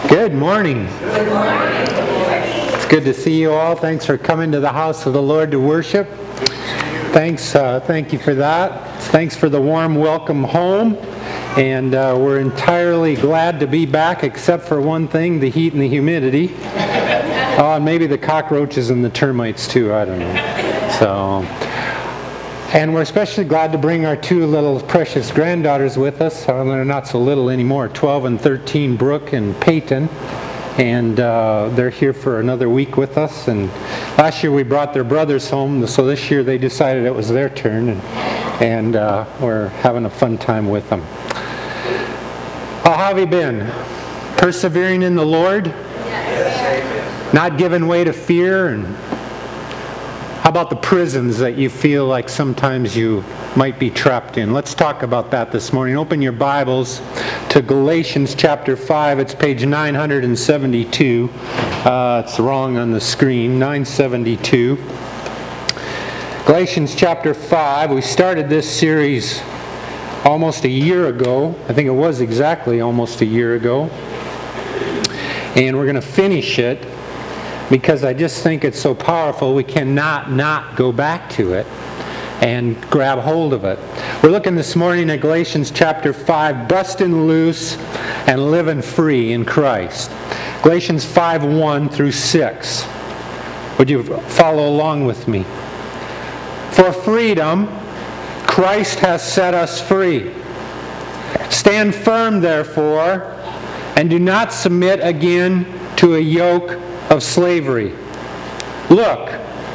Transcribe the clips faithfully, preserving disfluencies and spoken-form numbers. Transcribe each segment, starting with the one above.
Good morning. Good morning. It's good to see you all. Thanks for coming to the house of the Lord to worship. Thanks, uh, thank you for that. Thanks for the warm welcome home. And uh, we're entirely glad to be back, except for one thing, the heat and the humidity. Oh, and maybe the cockroaches and the termites too, I don't know. So, and we're especially glad to bring our two little precious granddaughters with us. Uh, they're not so little anymore, twelve and thirteen, Brooke and Peyton. And uh, they're here for another week with us. And last year we brought their brothers home, so this year they decided it was their turn. And, and uh, we're having a fun time with them. Well, how have you been? Persevering in the Lord? Yes. Not giving way to fear? And how about the prisons that you feel like sometimes you might be trapped in? Let's talk about that this morning. Open your Bibles to Galatians chapter five. It's page nine seventy-two. Uh, it's wrong on the screen. nine seventy-two. Galatians chapter five. We started this series almost a year ago. I think it was exactly almost a year ago. And we're going to finish it because I just think it's so powerful we cannot not go back to it and grab hold of it. We're looking this morning at Galatians chapter five, busting loose and living free in Christ. Galatians five, one through six. Would you follow along with me? For freedom, Christ has set us free. Stand firm, therefore, and do not submit again to a yoke of slavery. Look,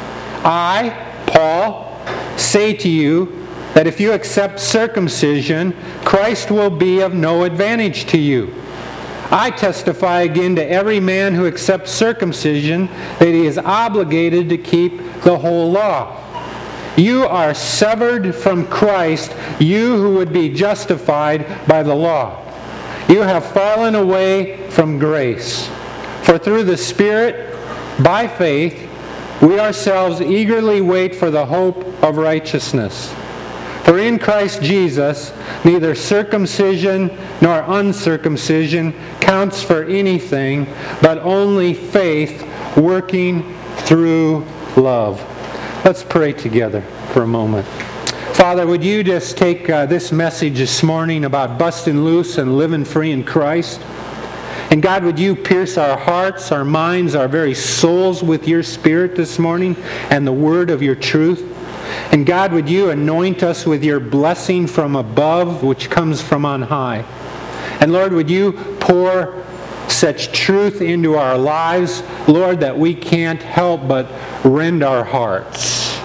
I, Paul, say to you that if you accept circumcision, Christ will be of no advantage to you. I testify again to every man who accepts circumcision that he is obligated to keep the whole law. You are severed from Christ, you who would be justified by the law. You have fallen away from grace. For through the Spirit, by faith, we ourselves eagerly wait for the hope of righteousness. For in Christ Jesus, neither circumcision nor uncircumcision counts for anything, but only faith working through love. Let's pray together for a moment. Father, would you just take uh, this message this morning about busting loose and living free in Christ? And God, would you pierce our hearts, our minds, our very souls with your Spirit this morning and the word of your truth? And God, would you anoint us with your blessing from above, which comes from on high? And Lord, would you pour such truth into our lives, Lord, that we can't help but rend our hearts.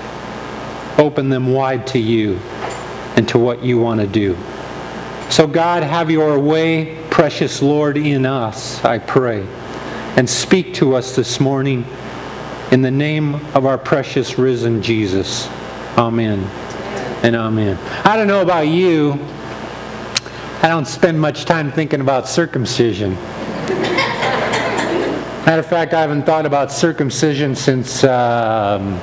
Open them wide to you and to what you want to do. So God, have your way, precious Lord, in us, I pray. And speak to us this morning in the name of our precious risen Jesus. Amen and amen. I don't know about you. I don't spend much time thinking about circumcision. Matter of fact, I haven't thought about circumcision since um,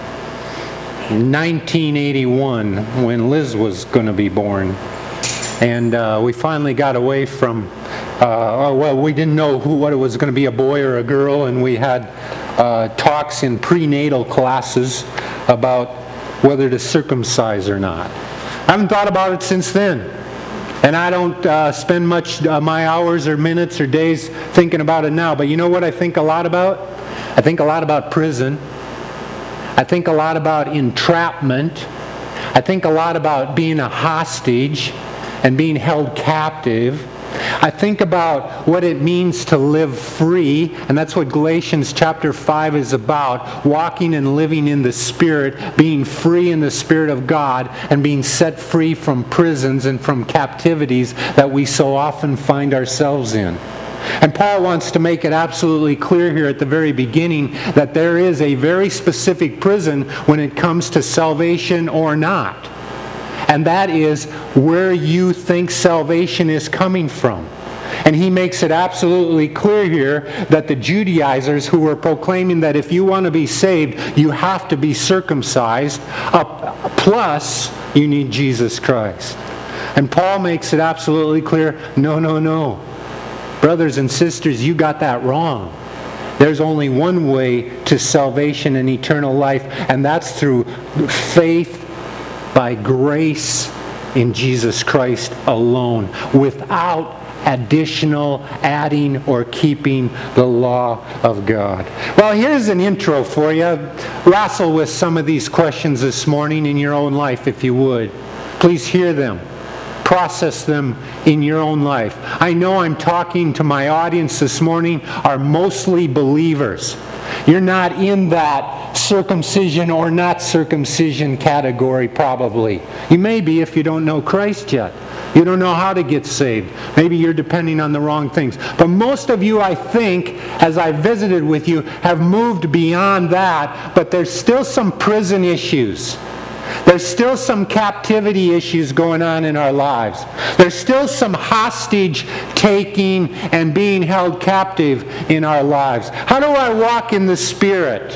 nineteen eighty-one, when Liz was going to be born. And uh, we finally got away from, uh, oh, well, we didn't know who, what it was going to be, a boy or a girl, and we had uh, talks in prenatal classes about whether to circumcise or not. I haven't thought about it since then. And I don't uh, spend much uh, my hours or minutes or days thinking about it now. But you know what I think a lot about? I think a lot about prison. I think a lot about entrapment. I think a lot about being a hostage and being held captive. I think about what it means to live free, and that's what Galatians chapter five is about, walking and living in the Spirit, being free in the Spirit of God, and being set free from prisons and from captivities that we so often find ourselves in. And Paul wants to make it absolutely clear here at the very beginning that there is a very specific prison when it comes to salvation or not. And that is where you think salvation is coming from. And he makes it absolutely clear here that the Judaizers who were proclaiming that if you want to be saved, you have to be circumcised, uh, plus you need Jesus Christ. And Paul makes it absolutely clear, no, no, no. Brothers and sisters, you got that wrong. There's only one way to salvation and eternal life, and that's through faith by grace in Jesus Christ alone, without additional adding or keeping the law of God. Well, here's an intro for you. Wrestle with some of these questions this morning in your own life, if you would. Please hear them. Process them in your own life. I know I'm talking to my audience this morning are mostly believers. You're not in that circumcision or not circumcision category, probably. You may be if you don't know Christ yet. You don't know how to get saved. Maybe you're depending on the wrong things. But most of you, I think, as I visited with you, have moved beyond that, but there's still some prison issues. There's still some captivity issues going on in our lives. There's still some hostage taking and being held captive in our lives. How do I walk in the Spirit?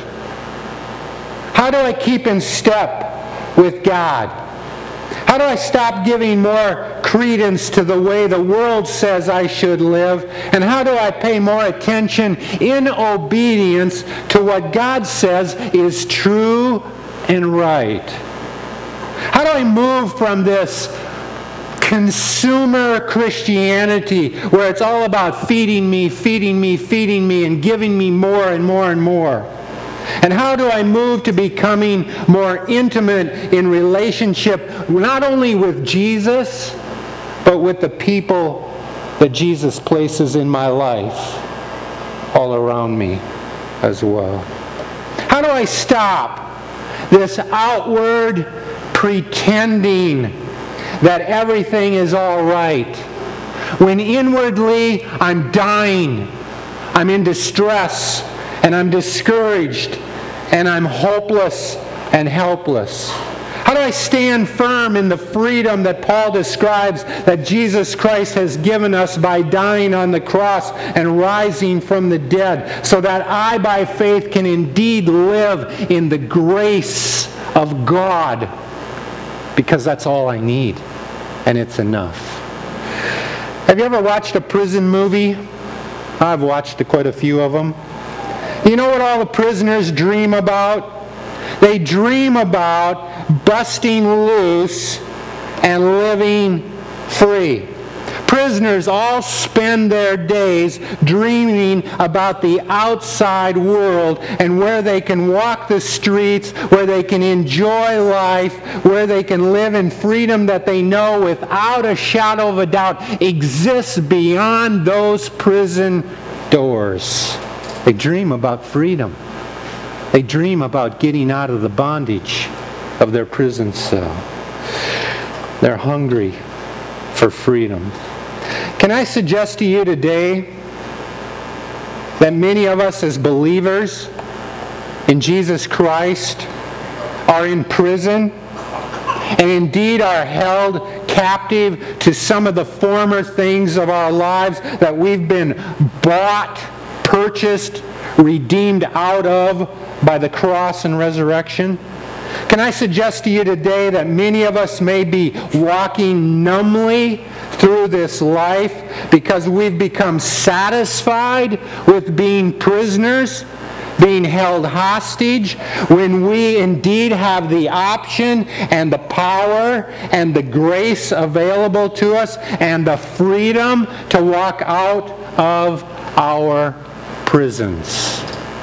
How do I keep in step with God? How do I stop giving more credence to the way the world says I should live? And how do I pay more attention in obedience to what God says is true and right? How do I move from this consumer Christianity where it's all about feeding me, feeding me, feeding me, and giving me more and more and more? And how do I move to becoming more intimate in relationship, not only with Jesus, but with the people that Jesus places in my life all around me as well? How do I stop this outward pretending that everything is all right, when inwardly I'm dying, I'm in distress, and I'm discouraged, and I'm hopeless and helpless? How do I stand firm in the freedom that Paul describes that Jesus Christ has given us by dying on the cross and rising from the dead, so that I by faith can indeed live in the grace of God? Because that's all I need, and it's enough. Have you ever watched a prison movie? I've watched quite a few of them. You know what all the prisoners dream about? They dream about busting loose and living free. Prisoners all spend their days dreaming about the outside world and where they can walk the streets, where they can enjoy life, where they can live in freedom that they know without a shadow of a doubt exists beyond those prison doors. They dream about freedom. They dream about getting out of the bondage of their prison cell. They're hungry for freedom. Can I suggest to you today that many of us as believers in Jesus Christ are in prison and indeed are held captive to some of the former things of our lives that we've been bought, purchased, redeemed out of by the cross and resurrection? Can I suggest to you today that many of us may be walking numbly through this life because we've become satisfied with being prisoners, being held hostage, when we indeed have the option and the power and the grace available to us and the freedom to walk out of our prisons.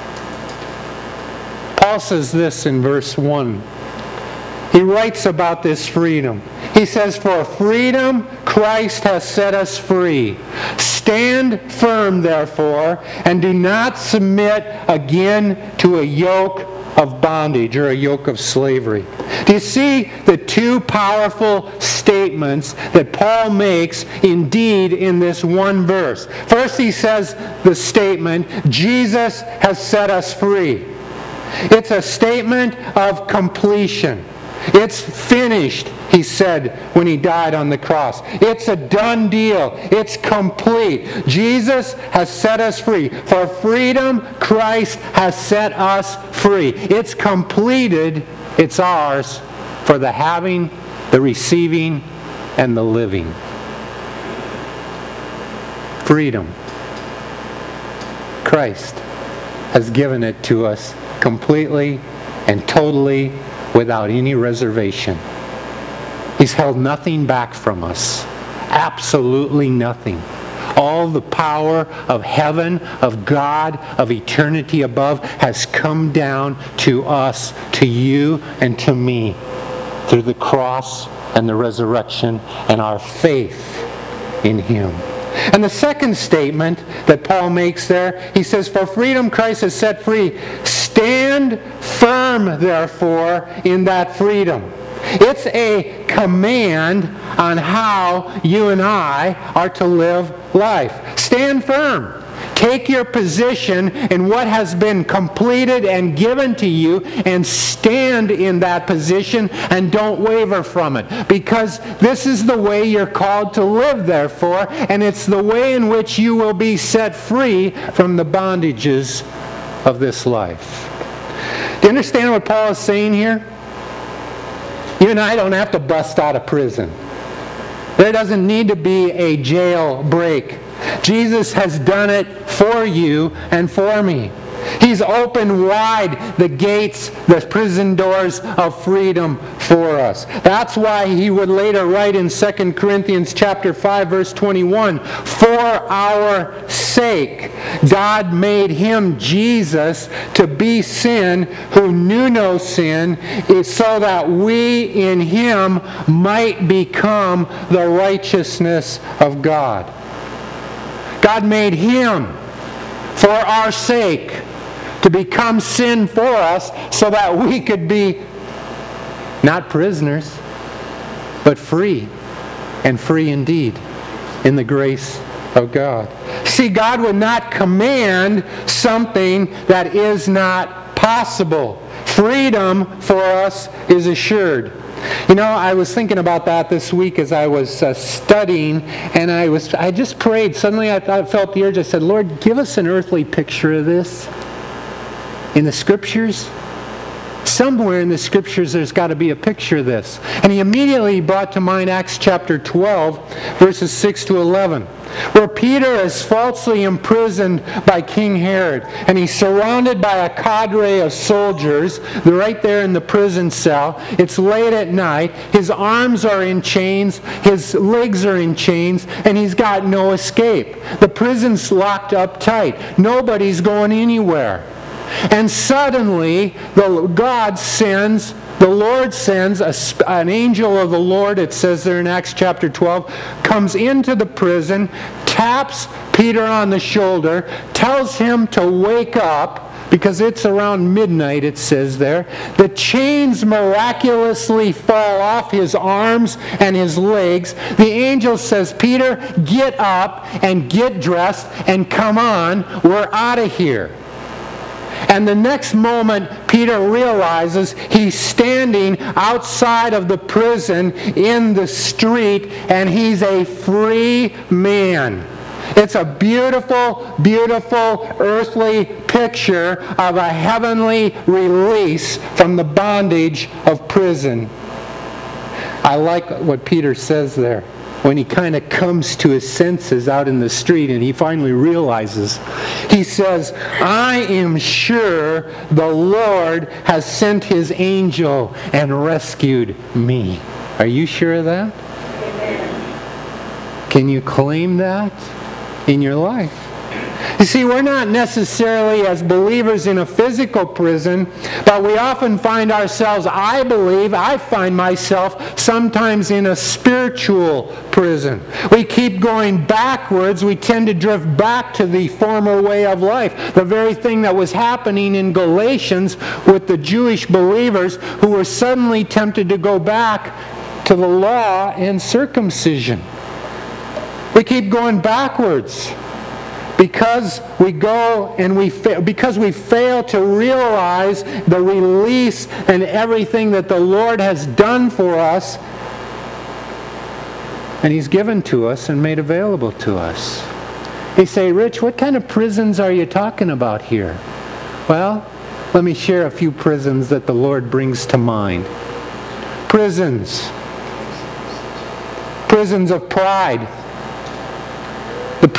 Paul says this in verse one. He writes about this freedom. He says, "For freedom Christ has set us free. Stand firm, therefore, and do not submit again to a yoke of bondage," or a yoke of slavery. Do you see the two powerful statements that Paul makes indeed in this one verse? First, he says the statement, Jesus has set us free. It's a statement of completion. It's finished, he said when he died on the cross. It's a done deal. It's complete. Jesus has set us free. For freedom, Christ has set us free. It's completed. It's ours for the having, the receiving, and the living. freedom. Christ has given it to us completely and totally without any reservation. He's held nothing back from us. Absolutely nothing. All the power of heaven, of God, of eternity above has come down to us, to you, and to me through the cross and the resurrection and our faith in Him. And the second statement that Paul makes there, he says, "For freedom Christ has set free. Stand firm, therefore, in that freedom." It's a command on how you and I are to live life. Stand firm. Take your position in what has been completed and given to you and stand in that position and don't waver from it. Because this is the way you're called to live, therefore, and it's the way in which you will be set free from the bondages of this life. Do you understand what Paul is saying here? You and I don't have to bust out of prison. There doesn't need to be a jail break. Jesus has done it for you and for me. He's opened wide the gates, the prison doors of freedom for us. That's why he would later write in Second Corinthians chapter five, verse twenty-one, "For our sake God made him, Jesus, to be sin who knew no sin, so that we in him might become the righteousness of God." God made him for our sake to become sin for us so that we could be not prisoners, but free, and free indeed in the grace of God. See, God would not command something that is not possible. Freedom for us is assured. You know, I was thinking about that this week as I was uh, studying, and I was I just prayed. Suddenly I, I felt the urge. I said, "Lord, give us an earthly picture of this in the Scriptures." Somewhere in the Scriptures there's got to be a picture of this. And he immediately brought to mind Acts chapter twelve, verses six to eleven, where Peter is falsely imprisoned by King Herod. And he's surrounded by a cadre of soldiers. They're right there in the prison cell. It's late at night. His arms are in chains. His legs are in chains. And he's got no escape. The prison's locked up tight. Nobody's going anywhere. And suddenly, the God sends, the Lord sends a, an angel of the Lord, it says there in Acts chapter twelve, comes into the prison, taps Peter on the shoulder, tells him to wake up, because it's around midnight, it says there. The chains miraculously fall off his arms and his legs. The angel says, "Peter, get up and get dressed and come on, we're out of here." And the next moment, Peter realizes he's standing outside of the prison in the street, and he's a free man. It's a beautiful, beautiful earthly picture of a heavenly release from the bondage of prison. I like what Peter says there. When he kind of comes to his senses out in the street and he finally realizes, he says, "I am sure the Lord has sent his angel and rescued me." Are you sure of that? Amen. Can you claim that in your life? You see, we're not necessarily as believers in a physical prison, but we often find ourselves, I believe, I find myself sometimes in a spiritual prison. We keep going backwards. We tend to drift back to the former way of life. The very thing that was happening in Galatians with the Jewish believers who were suddenly tempted to go back to the law and circumcision. We keep going backwards. Because we go and we fa- because we fail to realize the release and everything that the Lord has done for us, and He's given to us and made available to us. You say, "Rich, what kind of prisons are you talking about here?" Well, let me share a few prisons that the Lord brings to mind. Prisons. Prisons of pride. The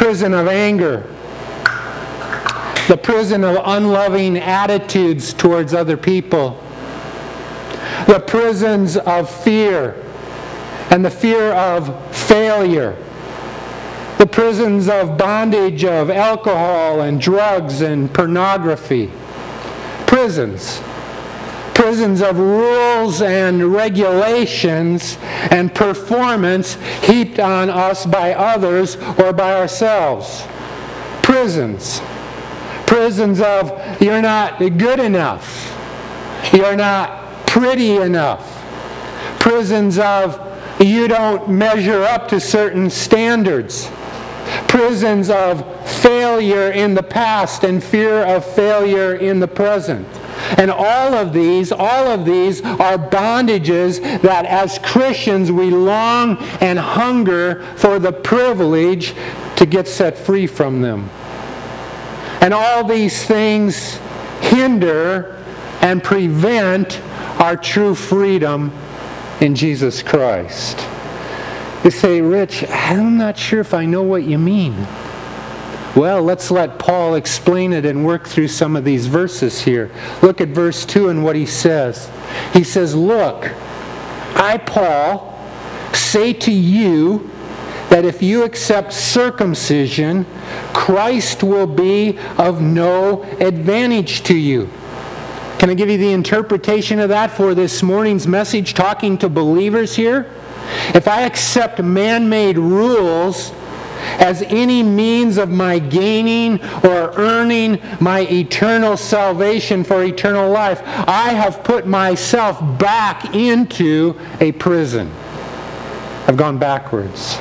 prison of anger, the prison of unloving attitudes towards other people, the prisons of fear and the fear of failure, the prisons of bondage of alcohol and drugs and pornography, prisons. Prisons of rules and regulations and performance heaped on us by others or by ourselves. Prisons. Prisons of you're not good enough. You're not pretty enough. Prisons of you don't measure up to certain standards. Prisons of failure in the past and fear of failure in the present. And all of these, all of these are bondages that as Christians we long and hunger for the privilege to get set free from them. And all these things hinder and prevent our true freedom in Jesus Christ. You say, Rich, I'm not sure if I know what you mean. Well, let's let Paul explain it and work through some of these verses here. Look at verse two and what he says. He says, look, I, Paul, say to you that if you accept circumcision, Christ will be of no advantage to you. Can I give you the interpretation of that for this morning's message, talking to believers here? If I accept man-made rules as any means of my gaining or earning my eternal salvation for eternal life, I have put myself back into a prison. I've gone backwards.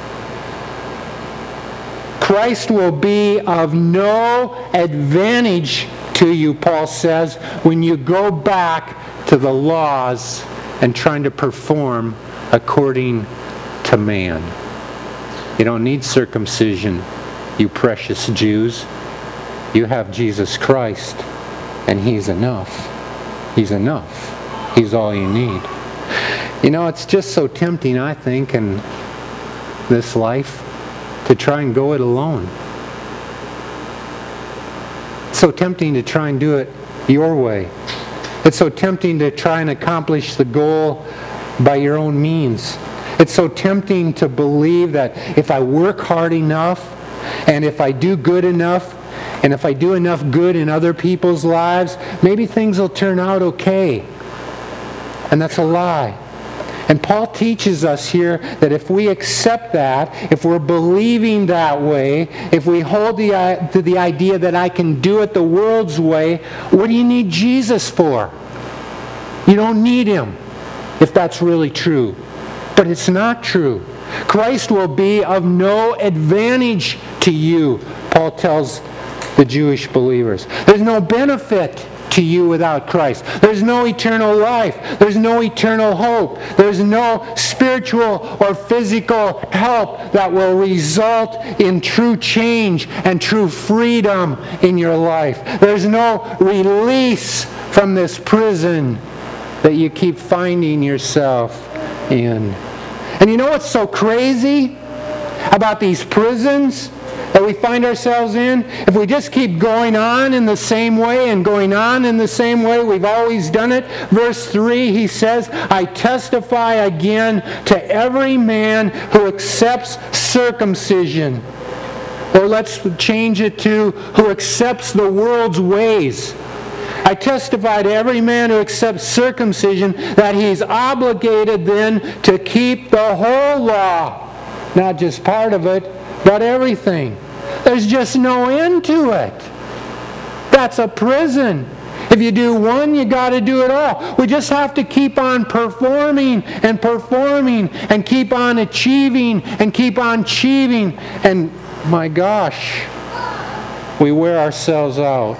Christ will be of no advantage to you, Paul says, when you go back to the laws and trying to perform according to man. You don't need circumcision, you precious Jews. You have Jesus Christ, and He's enough. He's enough. He's all you need. You know, it's just so tempting, I think, in this life to try and go it alone. It's so tempting to try and do it your way. It's so tempting to try and accomplish the goal by your own means. It's so tempting to believe that if I work hard enough, and if I do good enough, and if I do enough good in other people's lives, maybe things will turn out okay. And that's a lie. And Paul teaches us here that if we accept that, if we're believing that way, if we hold the, uh, to the idea that I can do it the world's way, what do you need Jesus for? You don't need Him, if that's really true. But it's not true. Christ will be of no advantage to you, Paul tells the Jewish believers. There's no benefit to you without Christ. There's no eternal life. There's no eternal hope. There's no spiritual or physical help that will result in true change and true freedom in your life. There's no release from this prison that you keep finding yourself in. And you know what's so crazy about these prisons that we find ourselves in? If we just keep going on in the same way and going on in the same way we've always done it, verse three, he says, I testify again to every man who accepts circumcision. Or let's change it to who accepts the world's ways. I testify to every man who accepts circumcision that he's obligated then to keep the whole law. Not just part of it, but everything. There's just no end to it. That's a prison. If you do one, you got to do it all. We just have to keep on performing and performing and keep on achieving and keep on achieving. And my gosh, we wear ourselves out.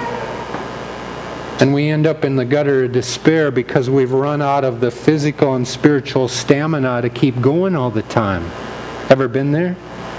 And we end up in the gutter of despair because we've run out of the physical and spiritual stamina to keep going all the time. Ever been there?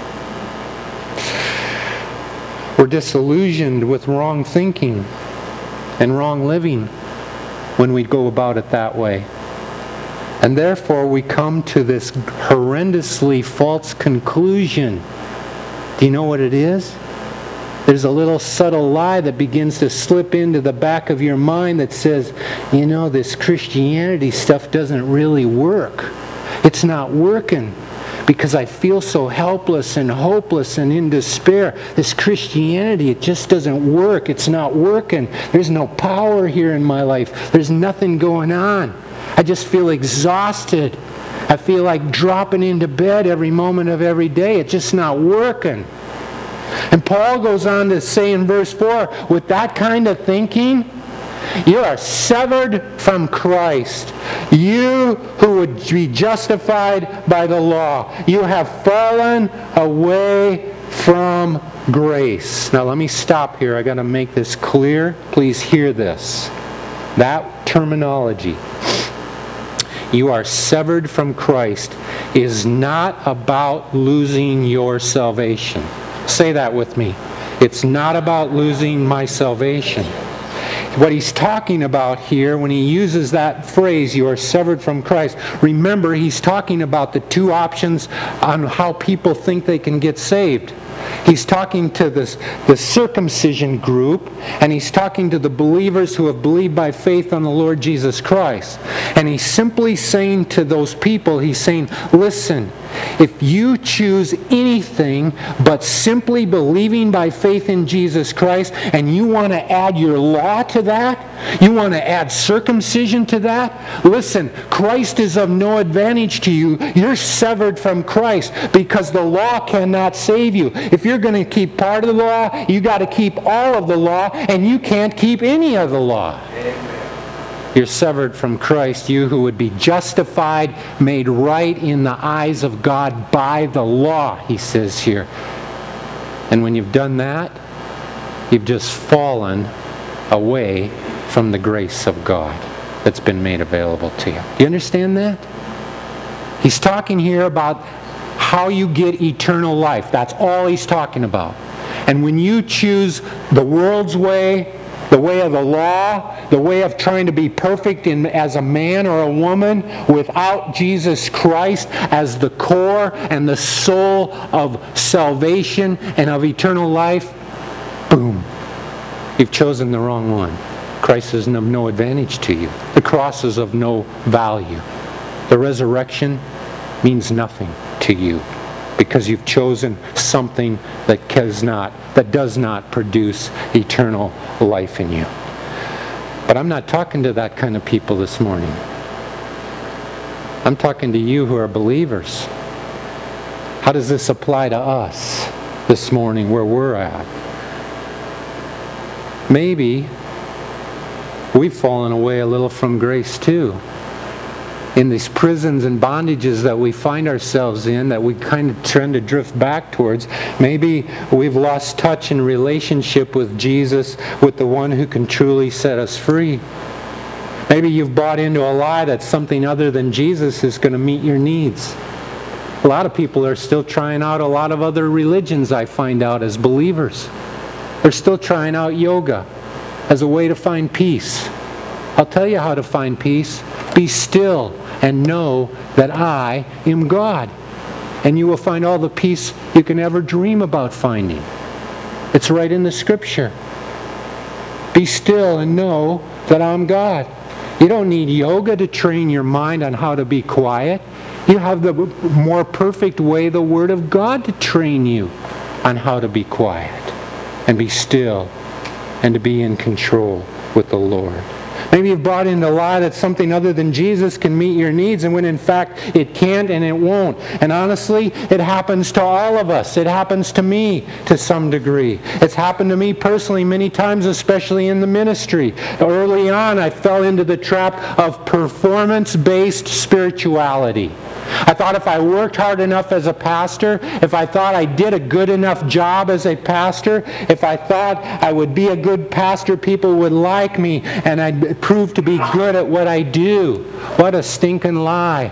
We're disillusioned with wrong thinking and wrong living when we go about it that way. And therefore we come to this horrendously false conclusion Do you know what it is? There's a little subtle lie that begins to slip into the back of your mind that says, you know, this Christianity stuff doesn't really work. It's not working because I feel so helpless and hopeless and in despair. This Christianity, it just doesn't work. It's not working. There's no power here in my life. There's nothing going on. I just feel exhausted. I feel like dropping into bed every moment of every day. It's just not working. And Paul goes on to say in verse four, with that kind of thinking, you are severed from Christ. You who would be justified by the law. You have fallen away from grace. Now let me stop here. I've got to make this clear. Please hear this. That terminology, you are severed from Christ, is not about losing your salvation. Say that with me. It's not about losing my salvation. What he's talking about here, when he uses that phrase, you are severed from Christ, remember he's talking about the two options on how people think they can get saved. He's talking to this, the circumcision group, and he's talking to the believers who have believed by faith on the Lord Jesus Christ. And he's simply saying to those people, he's saying, listen, if you choose anything but simply believing by faith in Jesus Christ, and you want to add your law to that, you want to add circumcision to that, listen, Christ is of no advantage to you. You're severed from Christ because the law cannot save you. If you're going to keep part of the law, you got to keep all of the law, and you can't keep any of the law. Amen. You're severed from Christ, you who would be justified, made right in the eyes of God by the law, he says here. And when you've done that, you've just fallen away from the grace of God that's been made available to you. Do you understand that? He's talking here about how you get eternal life. That's all he's talking about. And when you choose the world's way, the way of the law, the way of trying to be perfect in, as a man or a woman without Jesus Christ as the core and the soul of salvation and of eternal life, boom, you've chosen the wrong one. Christ is of no advantage to you. The cross is of no value. The resurrection means nothing to you because you've chosen something that does not, that does not produce eternal life in you. But I'm not talking to that kind of people this morning. I'm talking to you who are believers. How does this apply to us this morning where we're at? Maybe we've fallen away a little from grace too. In these prisons and bondages that we find ourselves in, that we kind of tend to drift back towards, maybe we've lost touch in relationship with Jesus, with the one who can truly set us free. Maybe you've bought into a lie that something other than Jesus is going to meet your needs. A lot of people are still trying out a lot of other religions, I find out, as believers. They're still trying out yoga as a way to find peace. I'll tell you how to find peace. Be still and know that I am God. And you will find all the peace you can ever dream about finding. It's right in the Scripture. Be still and know that I'm God. You don't need yoga to train your mind on how to be quiet. You have the more perfect way, the Word of God, to train you on how to be quiet and be still and to be in control with the Lord. Maybe you've bought into the lie that something other than Jesus can meet your needs, and when in fact it can't and it won't. And honestly, it happens to all of us. It happens to me to some degree. It's happened to me personally many times, especially in the ministry. Early on, I fell into the trap of performance-based spirituality. I thought if I worked hard enough as a pastor, if I thought I did a good enough job as a pastor, if I thought I would be a good pastor, people would like me, and I'd prove to be good at what I do. What a stinking lie.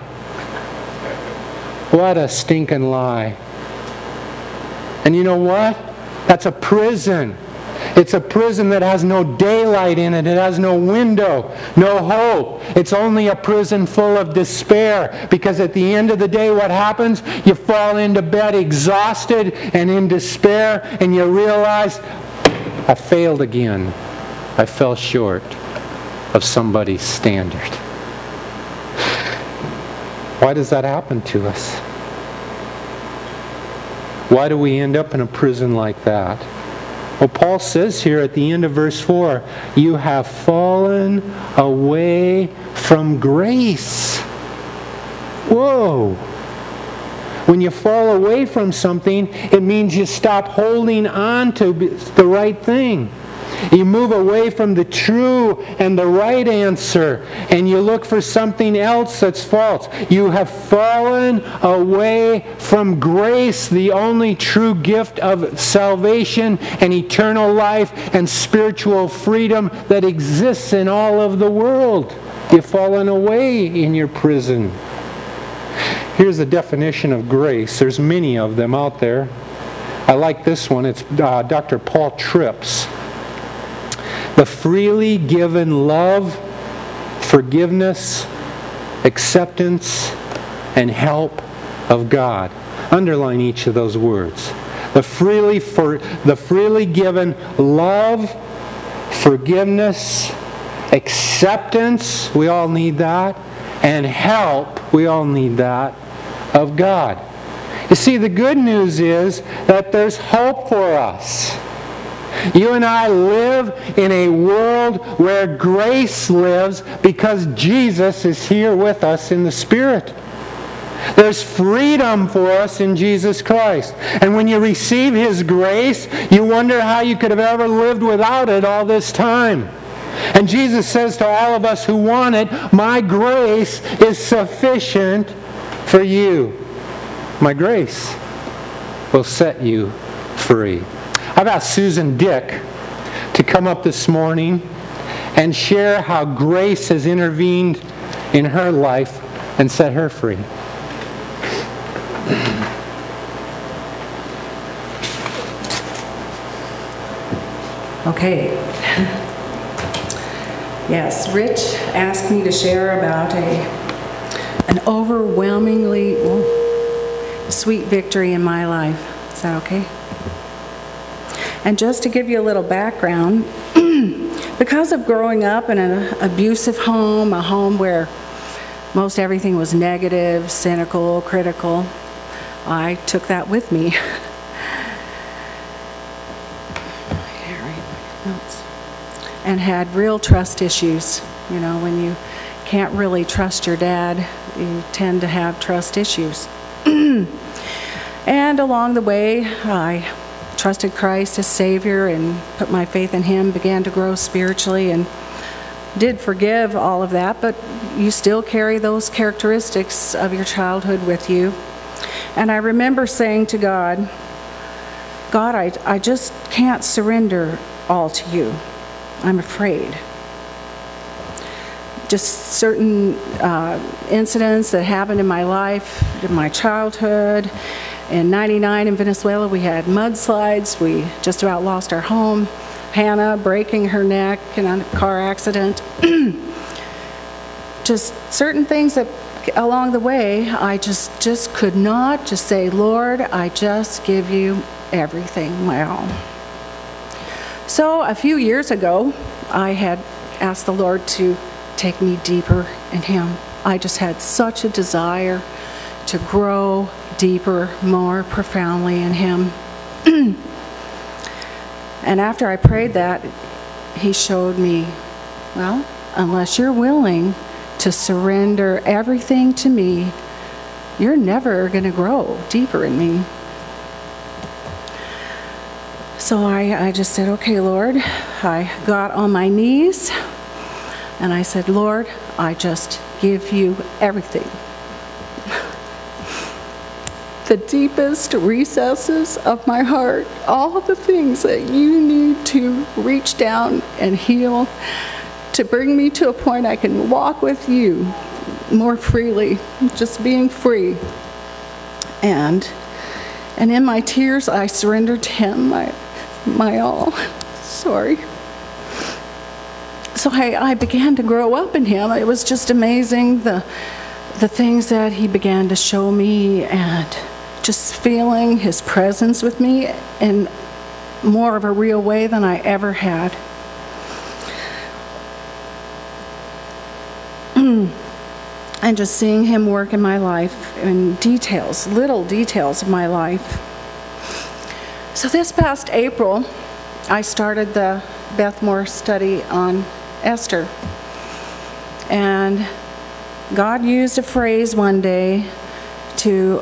What a stinking lie. And you know what? That's a prison. It's a prison that has no daylight in it. It has no window, no hope. It's only a prison full of despair, because at the end of the day, what happens? You fall into bed exhausted and in despair, and you realize, I failed again. I fell short of somebody's standard. Why does that happen to us? Why do we end up in a prison like that? Well, Paul says here at the end of verse four, you have fallen away from grace. Whoa! When you fall away from something, it means you stop holding on to the right thing. You move away from the true and the right answer, and you look for something else that's false. You have fallen away from grace, the only true gift of salvation and eternal life and spiritual freedom that exists in all of the world. You've fallen away in your prison. Here's a definition of grace. There's many of them out there. I like this one. It's uh, Doctor Paul Tripp's. The freely given love, forgiveness, acceptance, and help of God. Underline each of those words. The freely for the freely given love, forgiveness, acceptance, we all need that, and help, we all need that, of God. You see, the good news is that there's hope for us. You and I live in a world where grace lives because Jesus is here with us in the Spirit. There's freedom for us in Jesus Christ. And when you receive His grace, you wonder how you could have ever lived without it all this time. And Jesus says to all of us who want it, my grace is sufficient for you. My grace will set you free. I've asked Susan Dick to come up this morning and share how grace has intervened in her life and set her free. Okay. Yes, Rich asked me to share about a an overwhelmingly oh, sweet victory in my life. Is that okay? And just to give you a little background, because of growing up in an abusive home, a home where most everything was negative, cynical, critical, I took that with me. And had real trust issues. You know, when you can't really trust your dad, you tend to have trust issues. And along the way, I trusted Christ as Savior and put my faith in Him, began to grow spiritually, and did forgive all of that, but you still carry those characteristics of your childhood with you. And I remember saying to God, God, I, I just can't surrender all to you. I'm afraid. Just certain uh, incidents that happened in my life, in my childhood. In ninety-nine in Venezuela, we had mudslides. We just about lost our home. Hannah breaking her neck in a car accident. Just certain things that along the way, I just, just could not just say, Lord, I just give you everything, my all. So a few years ago, I had asked the Lord to take me deeper in Him. I just had such a desire to grow deeper, more profoundly in Him. And after I prayed that, He showed me, well, unless you're willing to surrender everything to me, you're never going to grow deeper in me. So I, I just said, okay, Lord. I got on my knees and I said, Lord, I just give you everything. The deepest recesses of my heart, all the things that you need to reach down and heal to bring me to a point I can walk with you more freely, just being free. And and in my tears, I surrendered to Him my, my all. Sorry. So I, I began to grow up in him. It was just amazing, the, the things that he began to show me, and just feeling his presence with me in more of a real way than I ever had. And just seeing him work in my life, in details, little details of my life. So this past April, I started the Beth Moore study on Esther. And God used a phrase one day to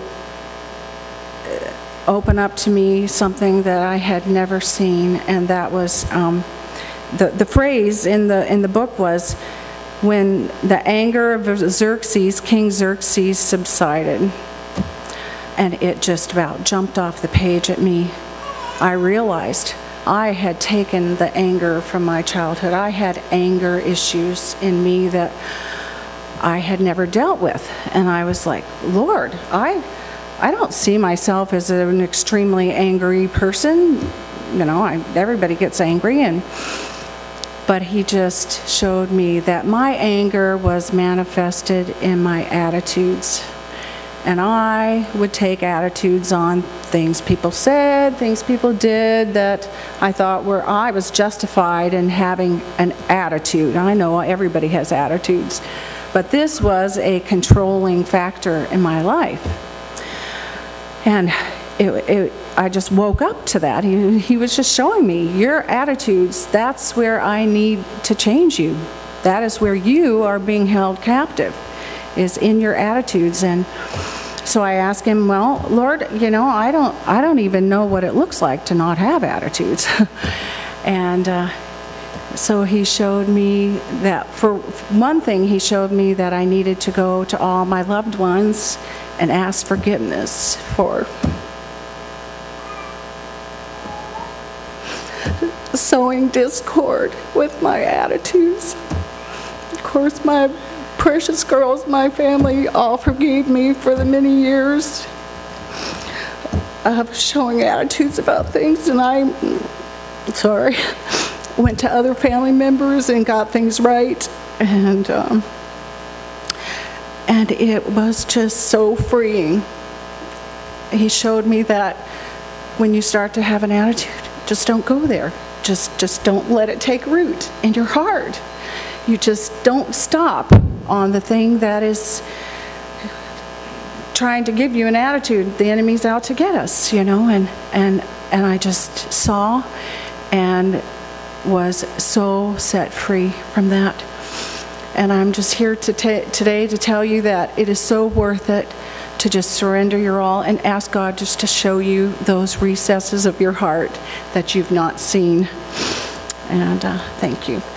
open up to me something that I had never seen, and that was, um, the, the phrase in the, in the book was, when the anger of Xerxes, King Xerxes, subsided. And it just about jumped off the page at me. I realized I had taken the anger from my childhood. I had anger issues in me that I had never dealt with. And I was like, Lord, I, I don't see myself as an extremely angry person. You know, I, everybody gets angry, and but he just showed me that my anger was manifested in my attitudes. And I would take attitudes on things people said, things people did, that I thought were, I was justified in having an attitude. I know everybody has attitudes, but this was a controlling factor in my life. And it, it, I just woke up to that. He, he was just showing me, your attitudes, that's where I need to change you. That is where you are being held captive, is in your attitudes. And so I asked him, well, Lord, you know, I don't, I don't even know what it looks like to not have attitudes. And uh, so he showed me that, for one thing, he showed me that I needed to go to all my loved ones and ask forgiveness for sowing discord with my attitudes. Of course, my precious girls, my family, all forgave me for the many years of showing attitudes about things, and I, sorry, went to other family members and got things right, and um, and it was just so freeing. He showed me that when you start to have an attitude, just don't go there. Just, just don't let it take root in your heart. You just don't stop on the thing that is trying to give you an attitude. The enemy's out to get us, you know, and, and, and I just saw and was so set free from that. And I'm just here to t- today to tell you that it is so worth it to just surrender your all and ask God just to show you those recesses of your heart that you've not seen. And uh, thank you.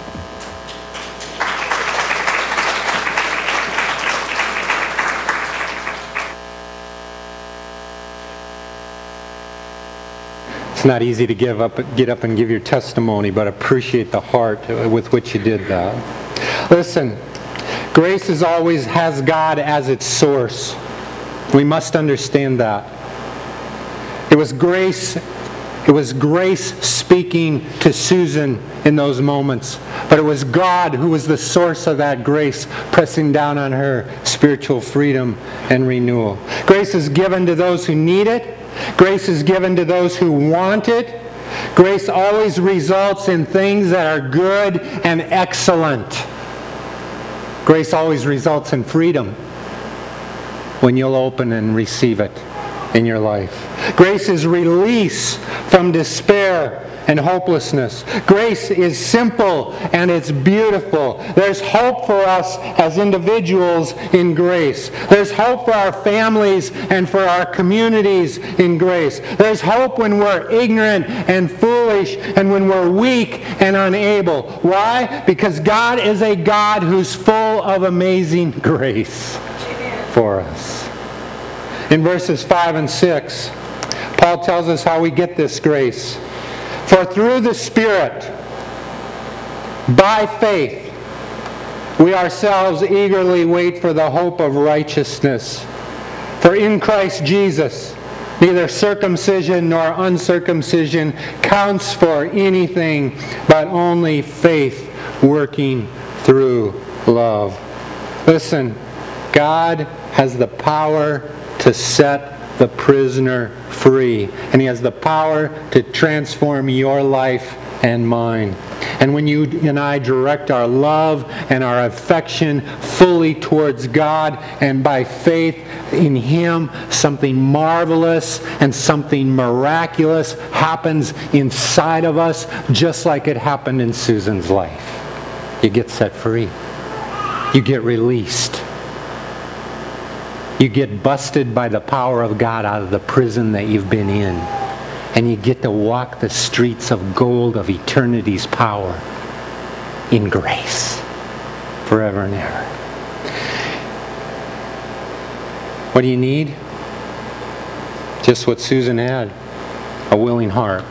It's not easy to give up, get up and give your testimony, but appreciate the heart with which you did that. Listen, grace is always has God as its source. We must understand that. It was grace, it was grace speaking to Susan in those moments, but it was God who was the source of that grace, pressing down on her spiritual freedom and renewal. Grace is given to those who need it. Grace is given to those who want it. Grace always results in things that are good and excellent. Grace always results in freedom when you'll open and receive it in your life. Grace is release from despair and hopelessness. Grace is simple and it's beautiful. There's hope for us as individuals in grace. There's hope for our families and for our communities in grace. There's hope when we're ignorant and foolish and when we're weak and unable. Why? Because God is a God who's full of amazing grace for us. In verses five and six, Paul tells us how we get this grace. For through the Spirit, by faith, we ourselves eagerly wait for the hope of righteousness. For in Christ Jesus, Neither circumcision nor uncircumcision counts for anything, but only faith working through love. Listen, God has the power to set the prisoner free, and He has the power to transform your life and mine. And when you and I direct our love and our affection fully towards God and by faith in Him, something marvelous and something miraculous happens inside of us, just like it happened in Susan's life. You get set free. You get released. You get busted by the power of God out of the prison that you've been in. And you get to walk the streets of gold of eternity's power in grace forever and ever. What do you need? Just what Susan had, a willing heart.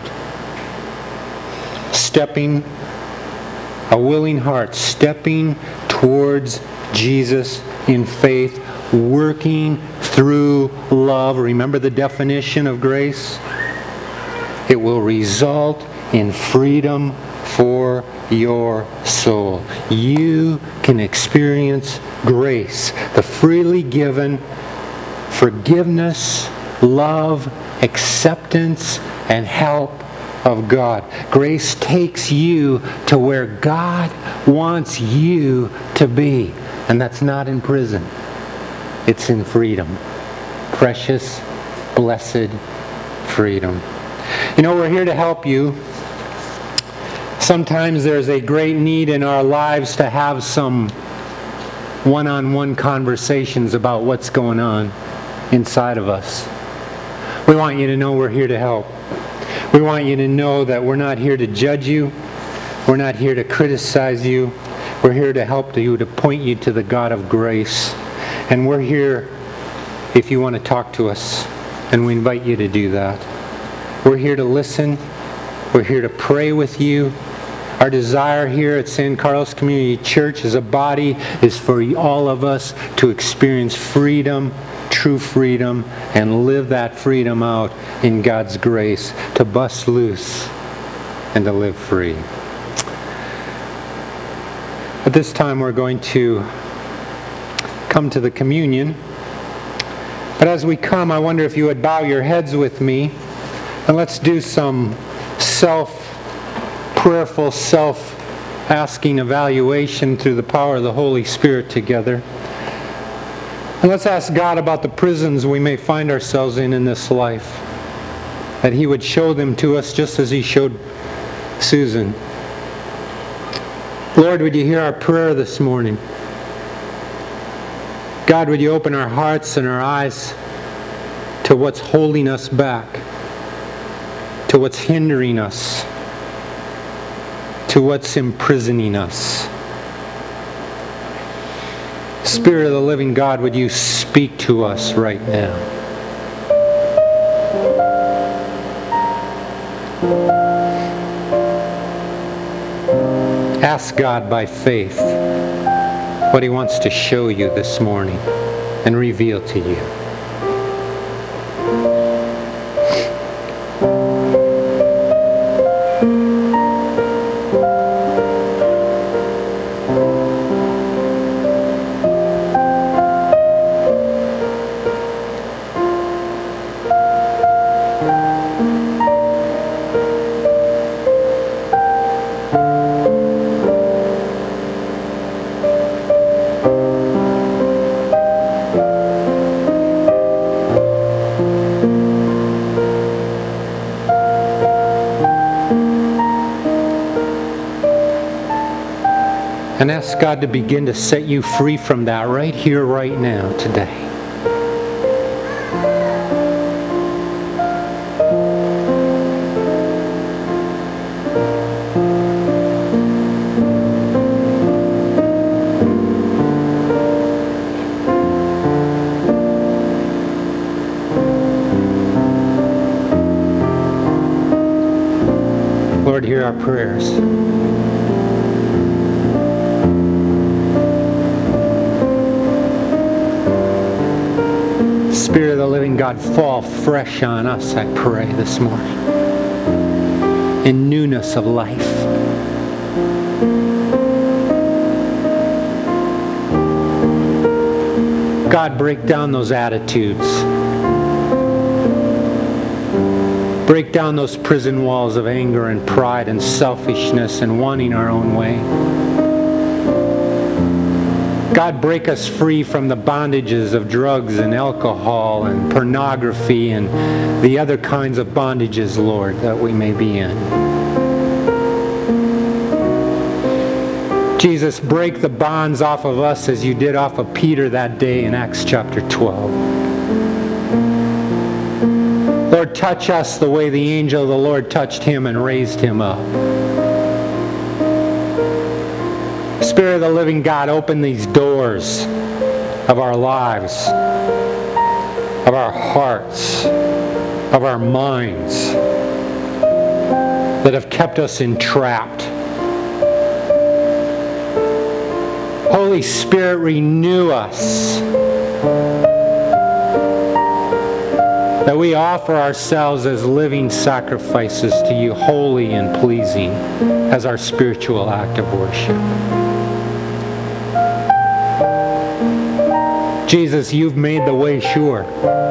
Stepping, a willing heart, stepping towards Jesus in faith, working through love. Remember the definition of grace? It will result in freedom for your soul. You can experience grace, the freely given forgiveness, love, acceptance, and help of God. Grace takes you to where God wants you to be. And that's not in prison. It's in freedom. Precious, blessed freedom. You know, we're here to help you. Sometimes there's a great need in our lives to have some one-on-one conversations about what's going on inside of us. We want you to know we're here to help. We want you to know that we're not here to judge you. We're not here to criticize you. We're here to help you, to point you to the God of grace. And we're here if you want to talk to us, and we invite you to do that. We're here to listen. We're here to pray with you. Our desire here at San Carlos Community Church as a body is for all of us to experience freedom, true freedom, and live that freedom out in God's grace, to bust loose and to live free. At this time we're going to come to the communion. But as we come, I wonder if you would bow your heads with me, and let's do some self-prayerful, self-asking evaluation through the power of the Holy Spirit together. And let's ask God about the prisons we may find ourselves in in this life, that He would show them to us just as He showed Susan. Lord, would you hear our prayer this morning? God, would you open our hearts and our eyes to what's holding us back, to what's hindering us, to what's imprisoning us. Spirit of the living God, would you speak to us right now? Ask God by faith what He wants to show you this morning and reveal to you. And ask God to begin to set you free from that right here, right now, today. Lord, hear our prayers. Spirit of the living God, fall fresh on us, I pray, this morning. In newness of life. God, break down those attitudes. Break down those prison walls of anger and pride and selfishness and wanting our own way. God, break us free from the bondages of drugs and alcohol and pornography and the other kinds of bondages, Lord, that we may be in. Jesus, break the bonds off of us as you did off of Peter that day in Acts chapter twelve. Lord, touch us the way the angel of the Lord touched him and raised him up. Spirit of the living God, open these doors of our lives, of our hearts, of our minds that have kept us entrapped. Holy Spirit, renew us. That we offer ourselves as living sacrifices to you, holy and pleasing, as our spiritual act of worship. Jesus, you've made the way sure.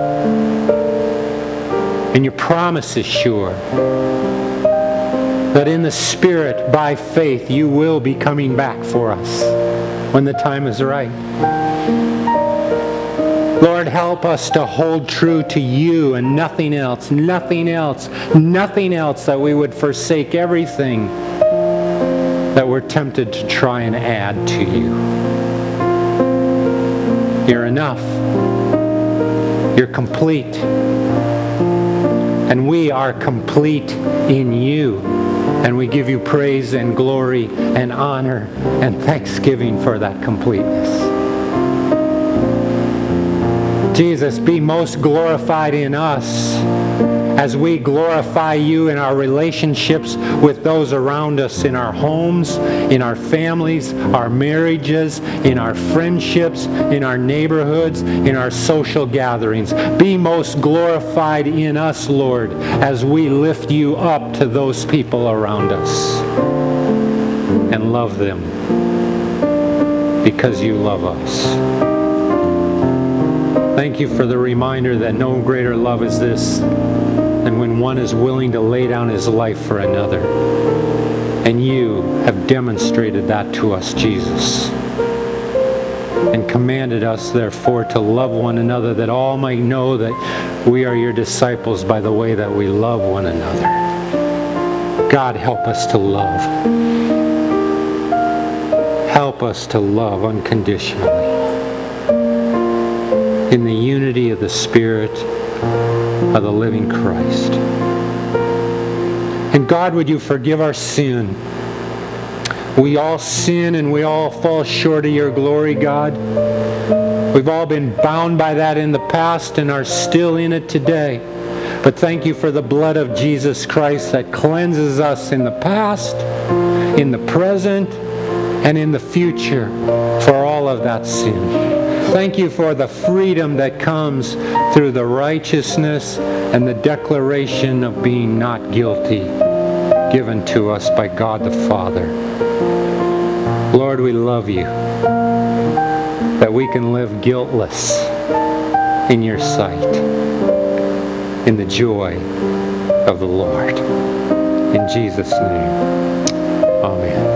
And your promise is sure. That in the Spirit, by faith, you will be coming back for us when the time is right. Lord, help us to hold true to you and nothing else, nothing else, nothing else, that we would forsake everything that we're tempted to try and add to you. You're enough. You're complete. And we are complete in you. And we give you praise and glory and honor and thanksgiving for that completeness. Jesus, be most glorified in us as we glorify you in our relationships with those around us, in our homes, in our families, our marriages, in our friendships, in our neighborhoods, in our social gatherings. Be most glorified in us, Lord, as we lift you up to those people around us and love them because you love us. Thank you for the reminder that no greater love is this than when one is willing to lay down his life for another. And you have demonstrated that to us, Jesus. And commanded us, therefore, to love one another, that all might know that we are your disciples by the way that we love one another. God, help us to love. Help us to love unconditionally. In the unity of the Spirit of the living Christ. And God, would you forgive our sin? We all sin and we all fall short of your glory, God. We've all been bound by that in the past and are still in it today. But thank you for the blood of Jesus Christ that cleanses us in the past, in the present, and in the future for all of that sin. Thank you for the freedom that comes through the righteousness and the declaration of being not guilty given to us by God the Father. Lord, we love you, that we can live guiltless in your sight, in the joy of the Lord. In Jesus' name, amen.